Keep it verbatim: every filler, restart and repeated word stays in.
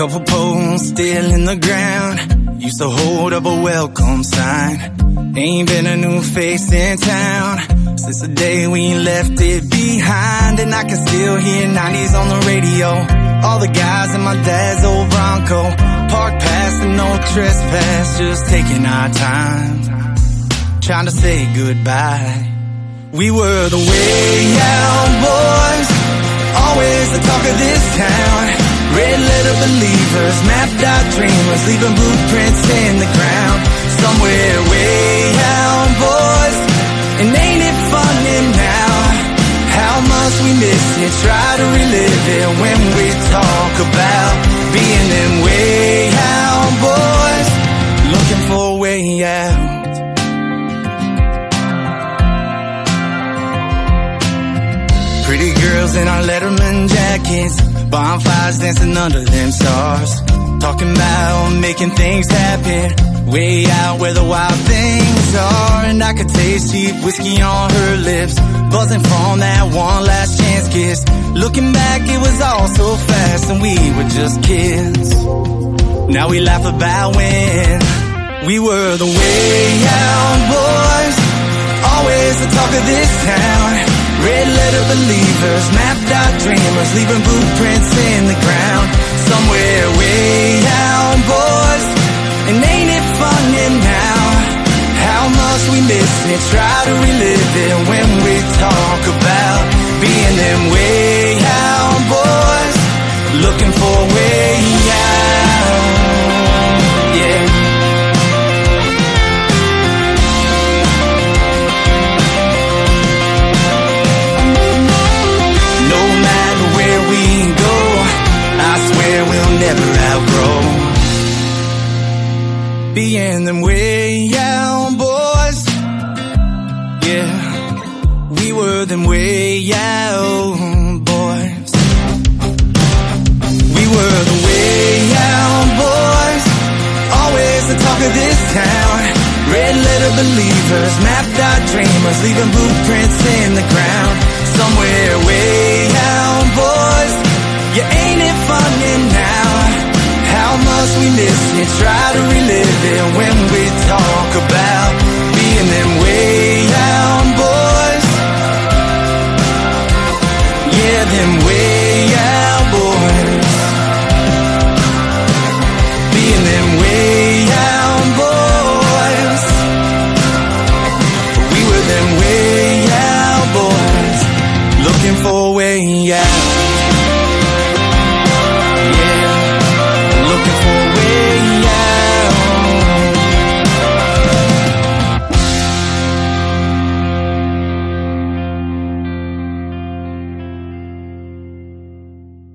couple poles still in the ground. Used to hold up a welcome sign. Ain't been a new face in town since the day we left it behind. And I can still hear nineties on the radio. All the guys in my dad's old Bronco, parked past and no trespass, just taking our time, trying to say goodbye. We were the way out boys, always the talk of this town. Red letter believers, mapped out dreamers, leaving blueprints in the ground. Somewhere way out boys, and ain't it funny now how much we miss it, try to relive it when we talk about being them way out boys, looking for a way out. Pretty girls in our Letterman jackets, bonfires dancing under them stars, talking about making things happen way out where the wild things are. And I could taste cheap whiskey on her lips, buzzing from that one last chance kiss. Looking back, it was all so fast and we were just kids. Now we laugh about when we were the way out boys, always the talk of this town. Red letter believers, mapped out dreamers, leaving blueprints in the ground. Somewhere way out boys, and ain't it funny now how much we miss it, try to relive it when we talk about being them way out boys, looking for a way out. Yeah. We'll never outgrow being them way out boys. Yeah, we were them way out boys. We were the way out boys, always the talk of this town. Red letter believers, mapped out dreamers, leaving blueprints in the ground. Somewhere way out boys, yeah, ain't it funny now how much we miss it, try to relive it when we talk about being them way out boys. Yeah, them way out boys, being them way out boys. We were them way out boys, looking for a way out.